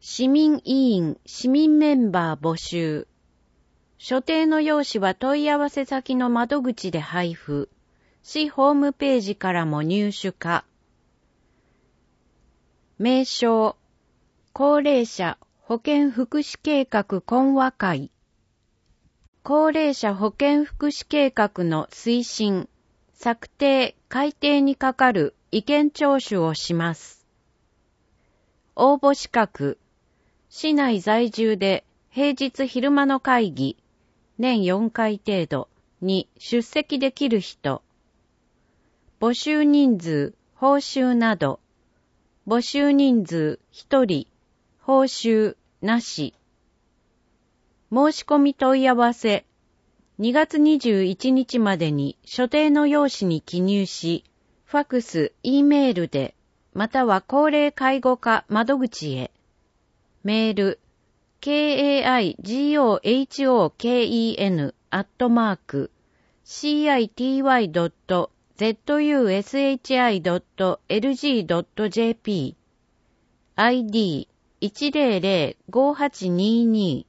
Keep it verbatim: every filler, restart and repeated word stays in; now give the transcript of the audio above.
市民委員、市民メンバー募集。所定の用紙は問い合わせ先の窓口で配布。市ホームページからも入手可。名称、高齢者保健福祉計画懇話会。高齢者保健福祉計画の推進、策定、改定に係る意見聴取をします。応募資格、市内在住で平日昼間の会議、年よんかい程度に出席できる人。募集人数、報酬など。募集人数ひとり、報酬なし。申し込み問い合わせ、にがつにじゅういちにちまでに所定の用紙に記入し、ファクス、Eメールで、または高齢介護課窓口へ。メール、kaigohoken アットマーク city.zushi.lg.jp アイディー いちゼロゼロ ごはちにーにー